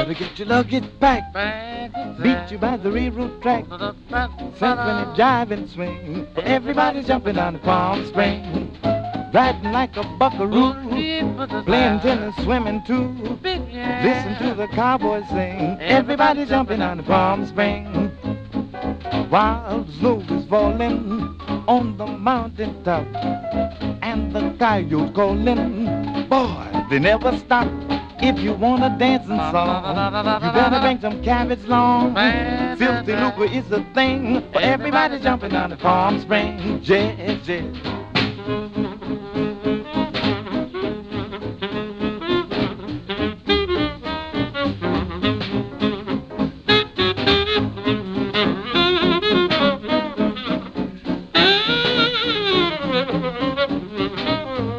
Better get your luggage packed. Beat you by the railroad track. Symphony jive and swing. Everybody's jumping on the Palm Springs. Riding like a buckaroo. Playing tennis, swimming too. Listen to the cowboys sing. Everybody's jumping on the Palm Springs. While the snow is falling on the mountain top, and the coyotes calling, boy, they never stop. If you want a dancing song, you better bring some cabbage long. Filthy lucre is the thing, for everybody jumping on the Palm Springs. Yes, yes.